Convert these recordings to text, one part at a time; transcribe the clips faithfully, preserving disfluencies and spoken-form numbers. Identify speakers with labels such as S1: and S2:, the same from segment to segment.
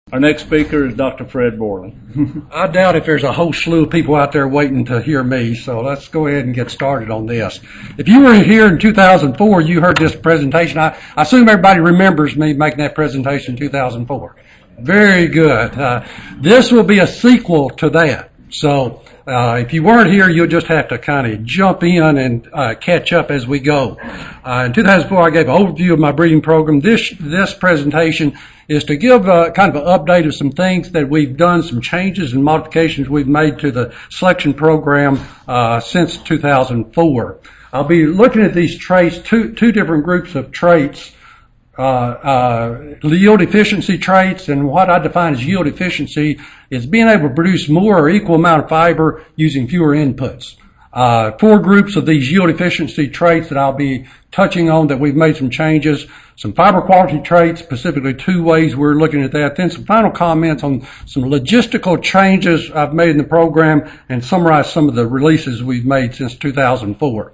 S1: Our next speaker is Doctor Fred Borland.
S2: I doubt if there's a whole slew of people out there waiting to hear me, so let's go ahead and get started on this. If you were here in two thousand four, you heard this presentation. I, I assume everybody remembers me making that presentation in two thousand four. Very good. Uh, this will be a sequel to that. So uh, if you weren't here, you'll just have to kind of jump in and uh, catch up as we go. Uh, in two thousand four, I gave an overview of my breeding program. This this presentation is to give uh, kind of an update of some things that we've done, some changes and modifications we've made to the selection program uh, since two thousand four. I'll be looking at these traits, two two different groups of traits, uh, uh, yield efficiency traits, and what I define as yield efficiency is being able to produce more or equal amount of fiber using fewer inputs. Uh, four groups of these yield efficiency traits that I'll be touching on that we've made some changes. Some fiber quality traits, specifically two ways we're looking at that. Then some final comments on some logistical changes I've made in the program and summarize some of the releases we've made since two thousand four.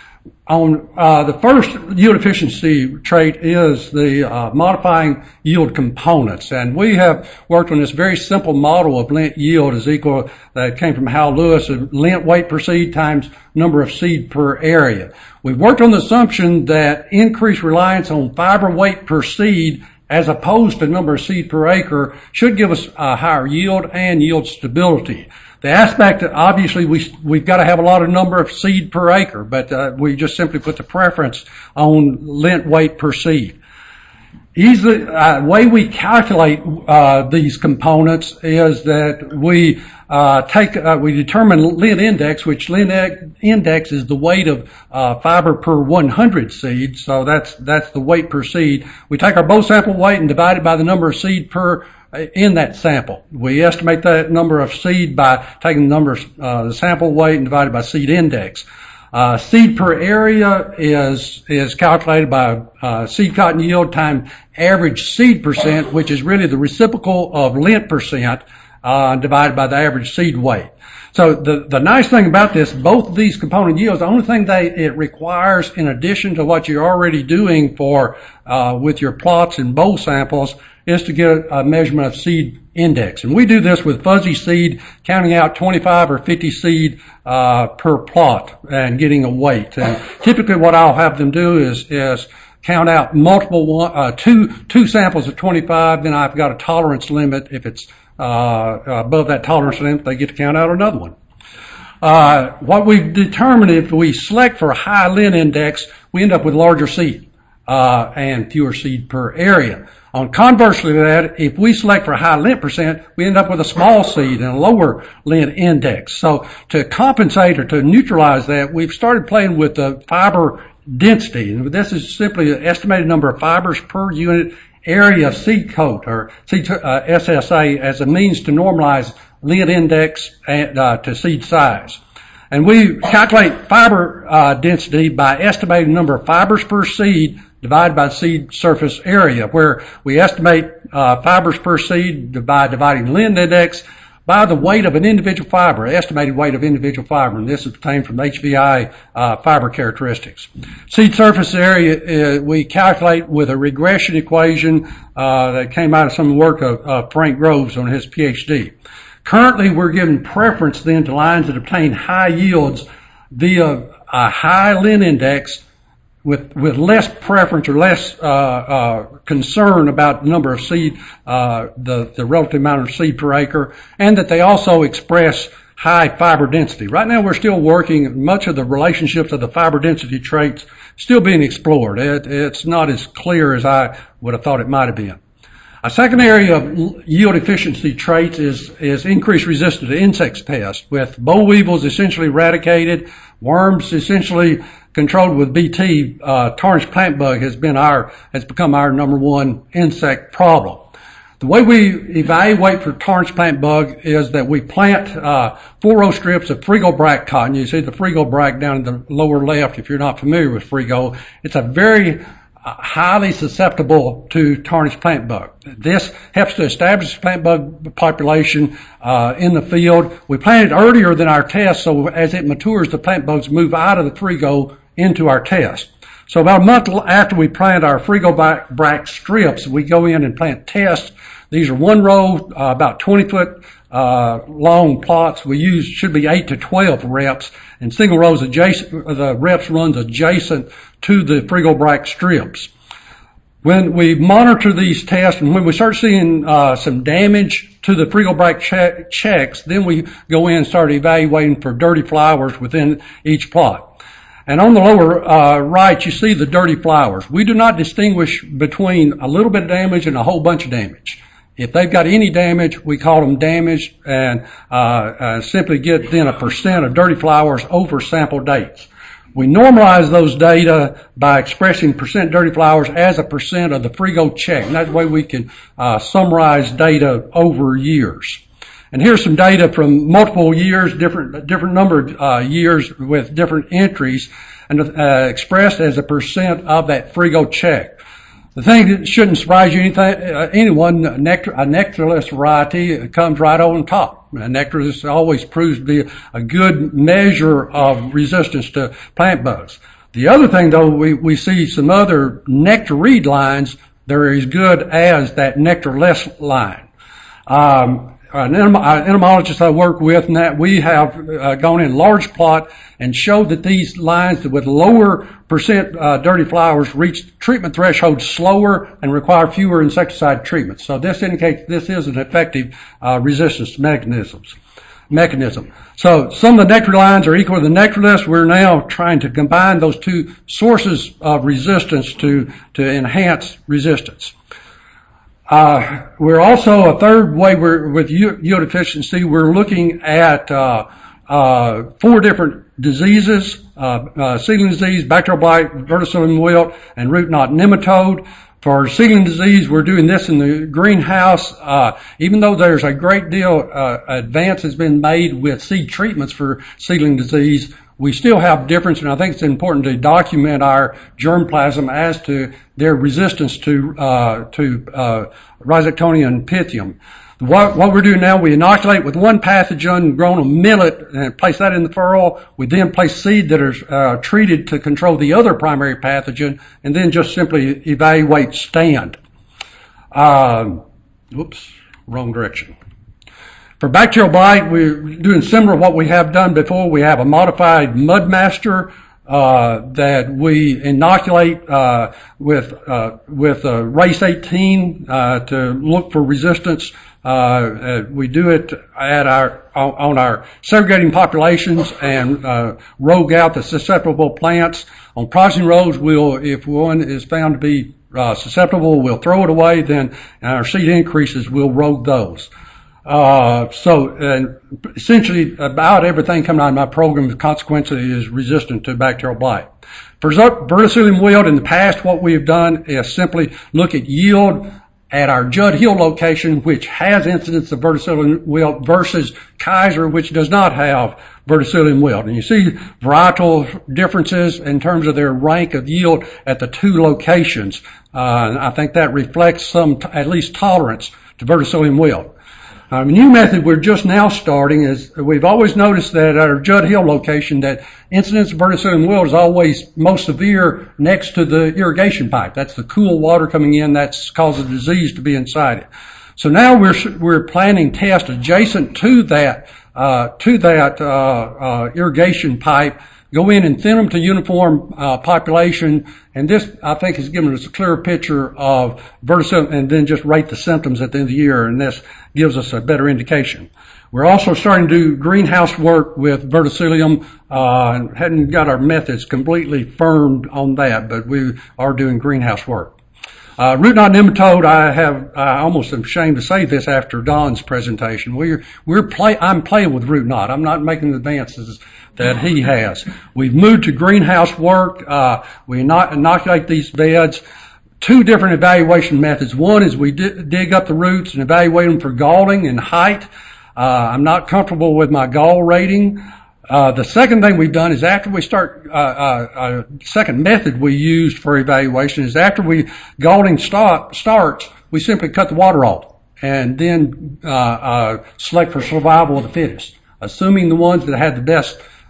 S2: On uh, the first yield efficiency trait is the uh, modifying yield components, and we have worked on this very simple model of lint yield is equal that came from Hal Lewis, lint weight per seed times number of seed per area. We've worked on the assumption that increased reliance on fiber weight per seed as opposed to number of seed per acre should give us a higher yield and yield stability. The aspect that obviously we, we've got to have a lot of number of seed per acre, but uh, we just simply put the preference on lint weight per seed. Easily, uh, way we calculate uh, these components is that we uh, take uh, we determine lint index, which lint index is the weight of uh, fiber per one hundred seeds. So that's that's the weight per seed. We take our bow sample weight and divide it by the number of seed per in that sample. We estimate that number of seed by taking the number of uh, the sample weight and divided by seed index. Uh, seed per area is is calculated by uh, seed cotton yield times average seed percent, which is really the reciprocal of lint percent uh, divided by the average seed weight. So the the nice thing about this, both of these component yields, the only thing they it requires in addition to what you're already doing for uh, with your plots and bowl samples is to get a measurement of seed index. And we do this with fuzzy seed, counting out twenty-five or fifty seed uh per plot and getting a weight. And typically what I'll have them do is is count out multiple one, uh two two samples of twenty-five, then I've got a tolerance limit. If it's uh above that tolerance limit, they get to count out another one. Uh what we've determined, if we select for a high lint index, we end up with larger seed uh and fewer seed per area. On conversely to that, if we select for a high lint percent, we end up with a small seed and a lower lint index. So to compensate or to neutralize that, we've started playing with the fiber density. And this is simply an estimated number of fibers per unit area of seed coat, or seed, uh, S S A, as a means to normalize lint index and, uh, to seed size. And we calculate fiber uh, density by estimating the number of fibers per seed divided by seed surface area, where we estimate uh, fibers per seed by dividing lint index by the weight of an individual fiber, estimated weight of individual fiber, and this is obtained from H V I uh, fiber characteristics. Seed surface area uh, we calculate with a regression equation uh, that came out of some work of uh, Frank Groves on his PhD. Currently, we're giving preference then to lines that obtain high yields via a high lint index with with less preference or less uh, uh concern about the number of seed, uh the the relative amount of seed per acre, and that they also express high fiber density. Right now we're still working, much of the relationships of the fiber density traits still being explored. It, it's not as clear as I would have thought it might have been. A second area of yield efficiency traits is, is increased resistance to insect pests, with boll weevils essentially eradicated, worms essentially controlled with B T. Uh, tarnished plant bug has been our, has become our number one insect problem. The way we evaluate for tarnished plant bug is that we plant uh, four row strips of Frigo-Bract cotton. You see the Frigo-Bract down in the lower left if you're not familiar with Frigo. It's a very highly susceptible to tarnished plant bug. This helps to establish the plant bug population uh, in the field. We plant it earlier than our test, so as it matures, the plant bugs move out of the Frigo into our test. So about a month after we plant our Frigo-Bac strips, we go in and plant tests. These are one row, uh, about twenty foot uh, long plots. We use should be eight to twelve reps, and single rows adjacent. The reps runs adjacent to the Frigo-Bac strips. When we monitor these tests and when we start seeing uh, some damage to the Frigo-Bac che- checks, then we go in and start evaluating for dirty flowers within each plot. And on the lower uh, right, you see the dirty flowers. We do not distinguish between a little bit of damage and a whole bunch of damage. If they've got any damage, we call them damaged, and uh, uh, simply get then a percent of dirty flowers over sample dates. We normalize those data by expressing percent dirty flowers as a percent of the Frigo check, and that way we can uh, summarize data over years. And here's some data from multiple years, different different number of uh, years with different entries, and uh, expressed as a percent of that Frigo check. The thing that shouldn't surprise you anything, uh, anyone, nectar, a nectarless variety comes right on top. A nectarless always proves to be a good measure of resistance to plant bugs. The other thing, though, we, we see some other nectar-read lines that are as good as that nectarless line. Um, An entomologist I work with, and that we have uh, gone in large plot and showed that these lines with lower percent uh, dirty flowers reach treatment thresholds slower and require fewer insecticide treatments. So this indicates this is an effective uh, resistance mechanisms. mechanism. So some of the nectar lines are equal to the nectarless. We're now trying to combine those two sources of resistance to to enhance resistance. Uh, we're also a third way we're with yield efficiency. We're looking at uh, uh, four different diseases: uh, uh, seedling disease, bacterial blight, verticillium wilt, and root knot nematode. For seedling disease, we're doing this in the greenhouse. Uh, even though there's a great deal uh, advance has been made with seed treatments for seedling disease, we still have difference, and I think it's important to document our germplasm as to their resistance to uh, to uh, Rhizoctonium pythium. What, what we're doing now, we inoculate with one pathogen grown on millet and place that in the furrow. We then place seed that are uh, treated to control the other primary pathogen, and then just simply evaluate stand. Um, whoops, wrong direction. For bacterial blight, we're doing similar to what we have done before. We have a modified Mudmaster uh, that we inoculate uh, with uh, with uh, race eighteen uh, to look for resistance. Uh, uh, we do it at our on, on our segregating populations and uh, rogue out the susceptible plants. On processing rows, we'll if one is found to be uh, susceptible, we'll throw it away. Then our seed increases, we'll rogue those. Uh, so, uh, essentially about everything coming out of my program consequently is resistant to bacterial blight. For verticillium wilt, in the past, what we've done is simply look at yield at our Judd Hill location, which has incidence of verticillium wilt, versus Kaiser, which does not have verticillium wilt. And you see varietal differences in terms of their rank of yield at the two locations. Uh, and I think that reflects some, t- at least tolerance to verticillium wilt. Um, a new method we're just now starting is we've always noticed that at our Judd Hill location that incidence of verticillium wilt is always most severe next to the irrigation pipe. That's the cool water coming in that's causing the disease to be inside it. So now we're we're planning tests adjacent to that uh, to that uh, uh, irrigation pipe. Go in and thin them to uniform uh, population, and this, I think, has given us a clearer picture of verticillium, and then just rate the symptoms at the end of the year, and this gives us a better indication. We're also starting to do greenhouse work with verticillium, uh, and hadn't got our methods completely firmed on that, but we are doing greenhouse work. Uh, root knot nematode, I have, I almost am ashamed to say this after Don's presentation. We're, we're play, I'm playing with root knot. I'm not making the advances that he has. We've moved to greenhouse work. Uh, we inoculate these beds. Two different evaluation methods. One is we d- dig up the roots and evaluate them for galling and height. Uh, I'm not comfortable with my gall rating. Uh, the second thing we've done is after we start, uh, uh, uh, second method we used for evaluation is after we, galling start, starts, we simply cut the water off and then, uh, uh, select for survival of the fittest, assuming the ones that had the best,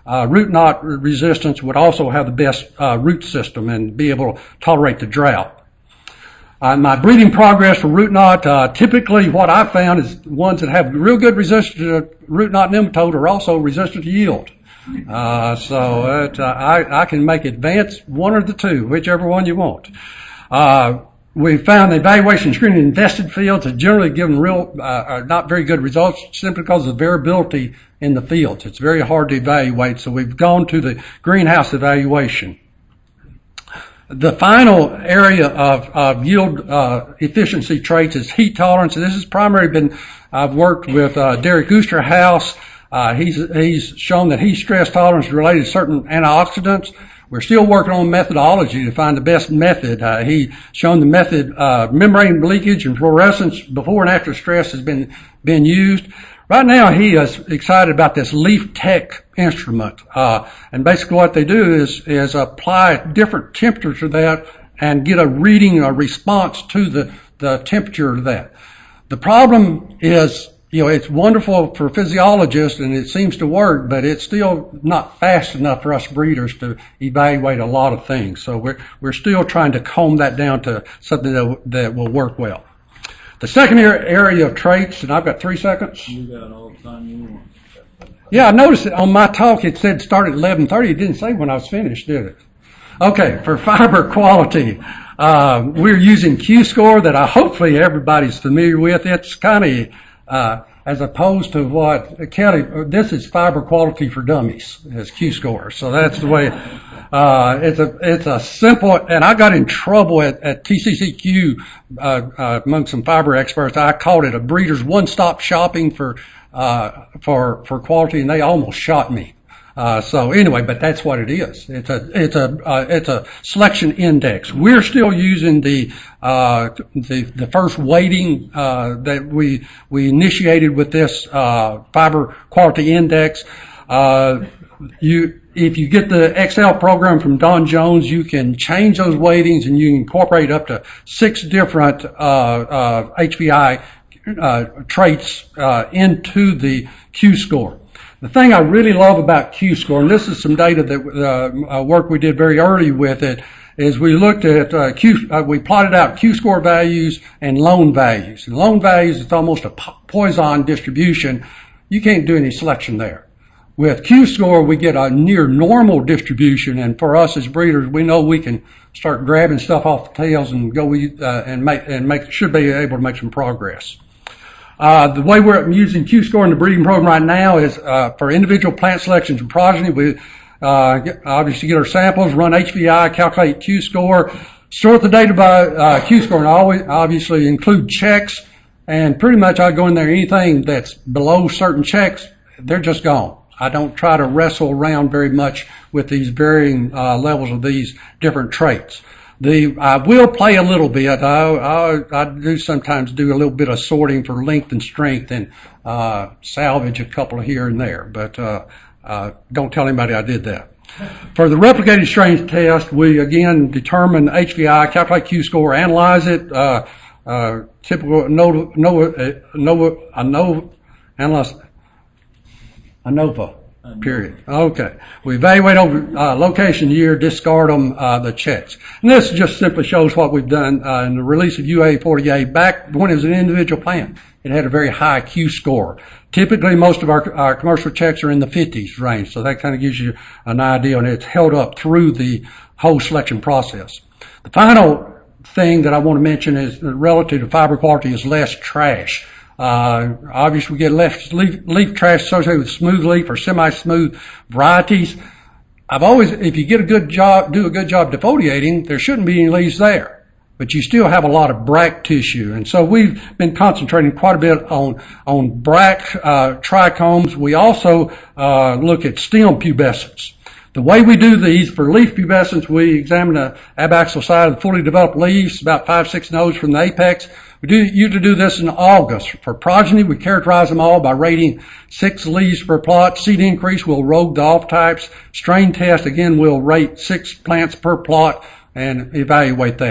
S2: uh, root knot resistance would also have the best uh, root system and be able to tolerate the drought. Uh, my breeding progress for root knot, uh, typically what I found is ones that have real good resistance to root knot nematode are also resistant to yield. Uh, so it, uh, I, I can make advanced one or the two, whichever one you want. Uh, we found the evaluation screening in invested fields has generally given real, uh, are not very good results simply because of the variability in the fields. It's very hard to evaluate, so we've gone to the greenhouse evaluation. The final area of, of yield uh, efficiency traits is heat tolerance. And this has primarily been, I've worked with uh, Derek Oosterhouse. Uh, he's, he's shown that heat stress tolerance is related to certain antioxidants. We're still working on methodology to find the best method. Uh, he's shown the method, uh, membrane leakage and fluorescence before and after stress has been, been used. Right now, he is excited about this Leaf Tech instrument, uh, and basically what they do is is apply different temperatures to that and get a reading, a response to the the temperature of that. The problem is, you know, it's wonderful for physiologists and it seems to work, but it's still not fast enough for us breeders to evaluate a lot of things. So we're we're still trying to comb that down to something that that will work well. The second area of traits, and I've got three seconds.
S1: You got all the time you want.
S2: Yeah, I noticed that on my talk it said start at eleven thirty. It didn't say when I was finished, did it? Okay, for fiber quality, uh, we're using Q-score that I hopefully everybody's familiar with. It's kind of, uh, as opposed to what Kelly, this is fiber quality for dummies, is Q-score. So that's the way. Uh, it's a, it's a simple, and I got in trouble at, at T C C Q, uh, uh, among some fiber experts. I called it a breeder's one-stop shopping for, uh, for, for quality, and they almost shot me. Uh, so anyway, but that's what it is. It's a, it's a, uh, it's a selection index. We're still using the, uh, the, the first weighting, uh, that we, we initiated with this, uh, fiber quality index. Uh, you, if you get the Excel program from Don Jones, you can change those weightings and you can incorporate up to six different, uh, uh, H V I, uh, traits, uh, into the Q-score. The thing I really love about Q-score, and this is some data that, uh, work we did very early with it, is we looked at, uh, Q, uh, we plotted out Q-score values and loan values. And loan values, it's almost a Poisson distribution. You can't do any selection there. With Q-score, we get a near normal distribution, and for us as breeders, we know we can start grabbing stuff off the tails and go, uh, and make, and make, should be able to make some progress. Uh, the way we're using Q-score in the breeding program right now is, uh, for individual plant selections and progeny, we, uh, get, obviously get our samples, run H V I, calculate Q-score, sort the data by, uh, Q-score, and always, obviously include checks, and pretty much I go in there, anything that's below certain checks, they're just gone. I don't try to wrestle around very much with these varying uh, levels of these different traits. The I will play a little bit. I, I, I do sometimes do a little bit of sorting for length and strength and uh, salvage a couple here and there, but uh, uh, don't tell anybody I did that. For the replicated strains test, we again determine H V I, calculate Q-score, analyze it. Uh, uh, typical no no no I know analyze. ANOVA, period. Okay. We evaluate over uh, location, year, discard them, uh, the checks. And this just simply shows what we've done uh, in the release of U A forty-eight. Back when it was an individual plant, it had a very high Q score. Typically, most of our, our commercial checks are in the fifties range, so that kind of gives you an idea, and it's held up through the whole selection process. The final thing that I want to mention is relative to fiber quality is less trash. Uh, obviously we get less leaf, leaf trash associated with smooth leaf or semi-smooth varieties. I've always, if you get a good job, do a good job defoliating, there shouldn't be any leaves there. But you still have a lot of bract tissue. And so we've been concentrating quite a bit on, on bract, uh, trichomes. We also, uh, look at stem pubescence. The way we do these, for leaf pubescence, we examine the abaxial side of the fully developed leaves, about five, six nodes from the apex. We do usually do this in August. For progeny, we characterize them all by rating six leaves per plot. Seed increase, we'll rogue the off types. Strain test, again, we'll rate six plants per plot and evaluate that.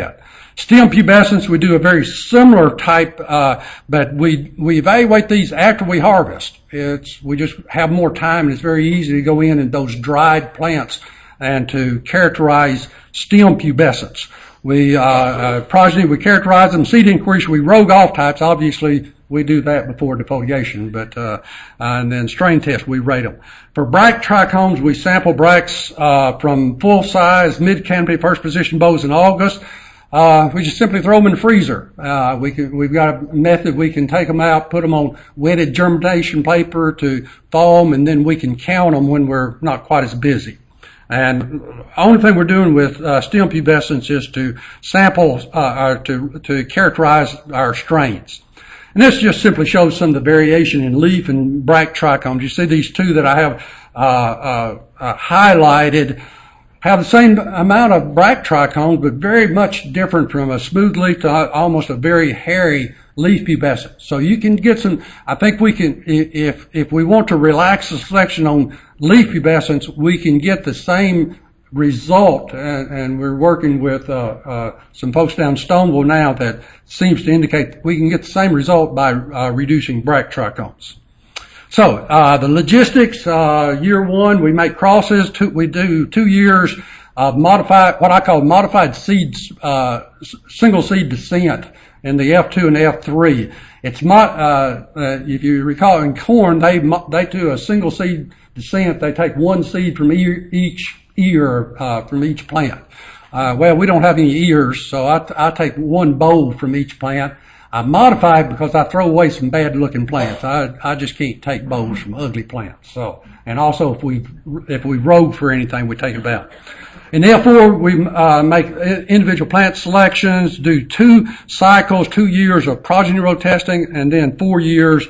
S2: Stem pubescence, we do a very similar type, uh, but we, we evaluate these after we harvest. It's, we just have more time, and it's very easy to go in and those dried plants and to characterize stem pubescence. We, uh, uh, progeny, we characterize them. Seed inquiry, we rogue off types. Obviously, we do that before defoliation, but, uh, and then strain test, we rate them. For Brach trichomes, we sample Brachs, uh, from full size, mid canopy, first position bows in August. Uh, we just simply throw them in the freezer. Uh, we can, we've got a method we can take them out, put them on wetted germination paper to thaw them, and then we can count them when we're not quite as busy. And the only thing we're doing with uh, stem pubescence is to sample, uh, or to, to characterize our strains. And this just simply shows some of the variation in leaf and Brach trichomes. You see these two that I have uh, uh, uh, highlighted have the same amount of Brach trichomes, but very much different from a smooth leaf to almost a very hairy leaf pubescence. So you can get some, I think we can, if, if we want to relax the selection on leaf pubescence, we can get the same result, and, and we're working with, uh, uh, some folks down Stoneville now that seems to indicate that we can get the same result by, uh, reducing Brach trichomes. So, uh, the logistics, uh, year one, we make crosses. Two, we do two years of modified, what I call modified seeds, uh, single seed descent in the F two and F three. It's not, uh, uh, if you recall in corn, they, they do a single seed descent. They take one seed from each ear, uh, from each plant. Uh, well, we don't have any ears, so I, I take one bowl from each plant. I modify it because I throw away some bad looking plants. I, I just can't take bowls from ugly plants. So, and also if we, if we rogue for anything, we take it out. In F four, we, uh, make individual plant selections, do two cycles, two years of progeny row testing, and then four years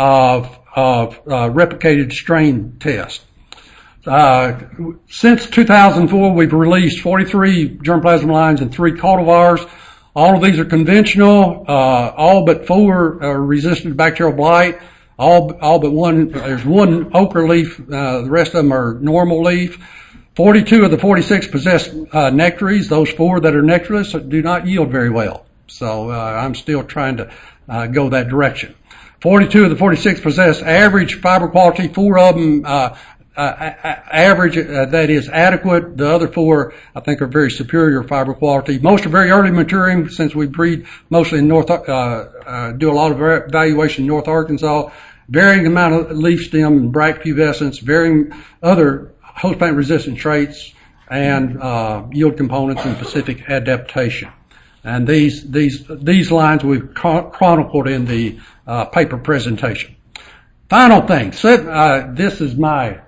S2: of, of, uh, replicated strain test. Uh, since two thousand four, we've released forty-three germplasm lines and three cultivars. All of these are conventional. Uh, all but four are resistant to bacterial blight. All, all but one, there's one ochre leaf. Uh, the rest of them are normal leaf. forty-two of the forty-six possess uh, nectaries. Those four that are nectarless do not yield very well. So uh, I'm still trying to uh, go that direction. forty-two of the forty-six possess average fiber quality. Four of them uh, uh, average uh, that is adequate. The other four, I think, are very superior fiber quality. Most are very early maturing, since we breed mostly in North, uh, uh, do a lot of evaluation in North Arkansas. Varying amount of leaf stem and Brach pubescence, varying other host plant resistant traits, and uh, yield components and specific adaptation. And these these these lines we've chronicled in the uh, paper presentation. Final thing, so, uh, this is my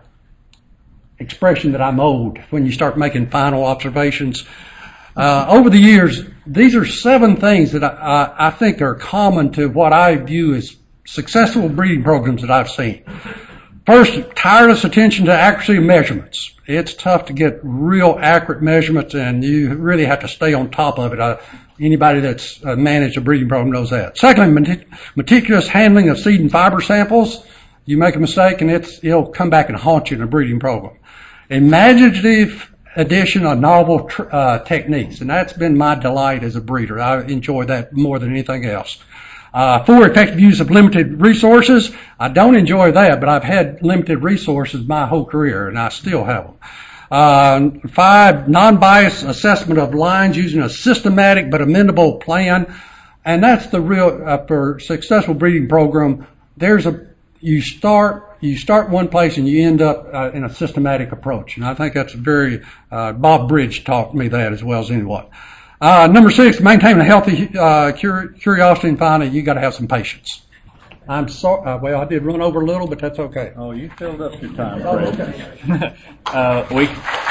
S2: expression that I'm old when you start making final observations. Uh, over the years, these are seven things that I, I, I think are common to what I view as successful breeding programs that I've seen. First, tireless attention to accuracy of measurements. It's tough to get real accurate measurements, and you really have to stay on top of it. I, anybody that's uh, managed a breeding program knows that. Secondly, meticulous handling of seed and fiber samples. You make a mistake, and it's, it'll come back and haunt you in a breeding program. Imaginative addition of novel tr- uh, techniques, and that's been my delight as a breeder. I enjoy that more than anything else. Uh, four, effective use of limited resources. I don't enjoy that, but I've had limited resources my whole career, and I still have them. Uh, five, non-biased assessment of lines using a systematic but amendable plan. And that's the real, uh, for successful breeding program, there's a, you start, you start one place and you end up uh, in a systematic approach. And I think that's very, uh, Bob Bridge taught me that as well as anyone. Uh, number six, maintain a healthy, uh, cur- curiosity, and finally, you gotta have some patience. I'm sorry, uh, well, I did run over a little, but that's okay.
S1: Oh, you filled up your time,
S2: Oh,
S1: Fred.
S2: okay.
S1: uh, we,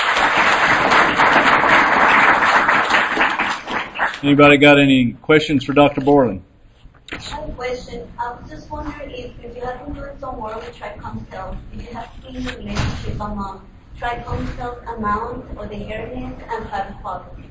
S1: anybody got any questions for Doctor Borland?
S3: I have a question. I was just wondering if, if you have been doing some work with trichome cells, if you have seen the relationship among trichome cells amount or the hairiness and fiber quality.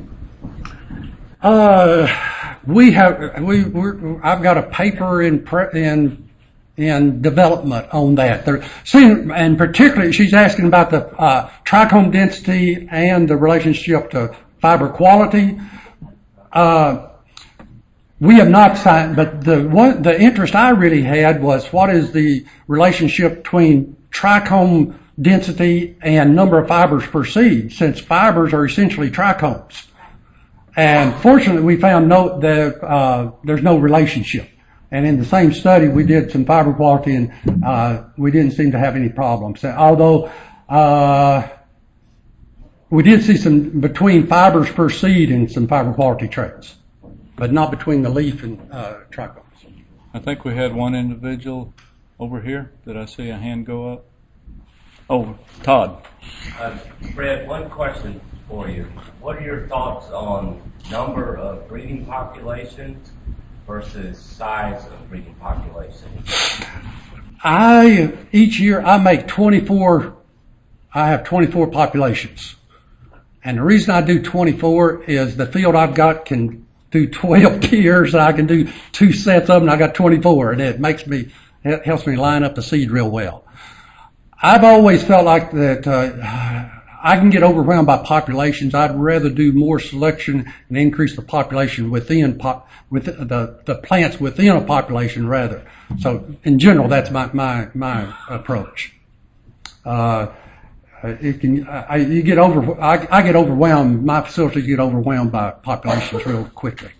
S2: Uh, we have, we, we're, I've got a paper in, pre, in, in development on that. There, see, and particularly, she's asking about the, uh, trichome density and the relationship to fiber quality. uh, we have not signed, but the one, the interest I really had was what is the relationship between trichome density and number of fibers per seed, since fibers are essentially trichomes. And fortunately, we found no, that uh, there's no relationship. And in the same study, we did some fiber quality, and uh, we didn't seem to have any problems. Although uh, we did see some between fibers per seed and some fiber quality traits, but not between the leaf and uh, trichomes.
S1: I think we had one individual over here. Did I see a hand go up? Oh, Todd.
S4: Uh, Fred, one question for you. What are your thoughts on number of breeding population versus size of breeding population?
S2: I, each year I make twenty-four, I have twenty-four populations. And the reason I do twenty-four is the field I've got can do twelve tiers, and I can do two sets of them, and I got twenty-four, and it makes me, it helps me line up the seed real well. I've always felt like that, uh, I can get overwhelmed by populations. I'd rather do more selection and increase the population within pop, with the, the plants within a population rather. So in general, that's my, my, my approach. Uh, it can, I, you get over, I, I get overwhelmed, my facilities get overwhelmed by populations real quickly.